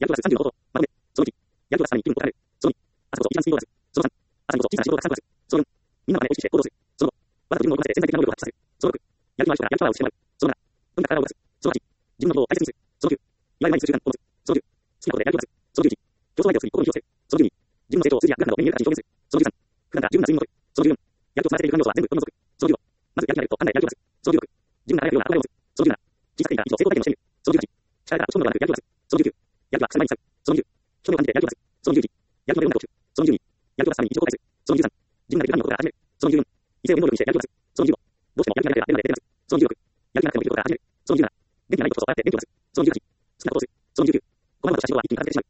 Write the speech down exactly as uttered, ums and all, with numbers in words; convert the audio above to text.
やることはさんじゅうのこと。まとめ。そのいち。やることはさらにいっぷんとかかる。そのに。朝こそ一番スピードを出す。そのさん。朝にこそ小さな仕事がさんこ出す。そのよん。みんなの真似を意識して行動する。そのご。わざと自分を動かして潜在的な能力を発揮させる。そのろく。やる気のある人からやる気パワーをしてもらう。そのなな。とにかく体を動かす。そのはち。自分のことを大切にする。そのきゅう。いわゆる毎日する習慣を持つ。そのじゅう。好きなことでやる気を出す。そのじゅういち。競争相手を作り、心に気をつける。そのじゅうに。自分の成長を数字やグラフなど目に見える形に表現する。そのじゅうさん。普段から十分な睡眠をとる。そのじゅうよん。やる気をつまらせている不安要素は全部取り除く。そのじゅうご。まずやる気が出ると考えてやる気を出す。そのじゅうろく。自分が輝くような憧れを持つ。そのじゅうなな。小さくていいから一度成功体験をしてみる。そのじゅうはち。力から落ち込むのではなくやる気を出す。そのじゅうきゅう。やる気は腐る前に使う。そのにじゅう。興味を感じてやる気を出す。そのじゅういち。やる気の読んだ特集。そのじゅうに。やる気を出すために一応後悔する。そのじゅうさん。自分ができる何のことから始める。そのじゅうよん。異性を原動力にしてやる気を出す。そのじゅうご。どうしてもやる気がなくてやってるまでやってるそのじゅうろく。やる気がなくてもできることから始める。そのじゅうなな。元気がないことこそあえて元気を出す。そのじゅうはち。好きなことをする。そのじゅうきゅう。困ることした人は一気に片付けてしまう。